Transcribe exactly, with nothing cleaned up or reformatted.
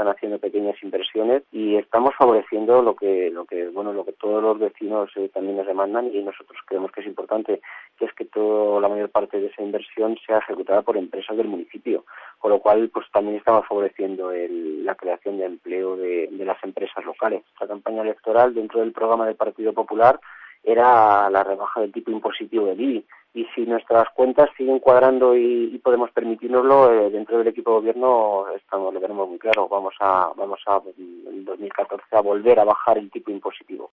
están haciendo pequeñas inversiones y estamos favoreciendo lo que, lo que, bueno, lo que todos los vecinos eh, también nos demandan y nosotros creemos que es importante, que es que todo, la mayor parte de esa inversión sea ejecutada por empresas del municipio, con lo cual pues también estamos favoreciendo el, la creación de empleo de, de las empresas locales. Esta campaña electoral dentro del programa del Partido Popular era la rebaja del tipo impositivo del I B I. Y si nuestras cuentas siguen cuadrando y, y podemos permitirnoslo, eh, dentro del equipo de gobierno estamos, lo tenemos muy claro, vamos a, vamos a en dos mil catorce a volver a bajar el tipo impositivo.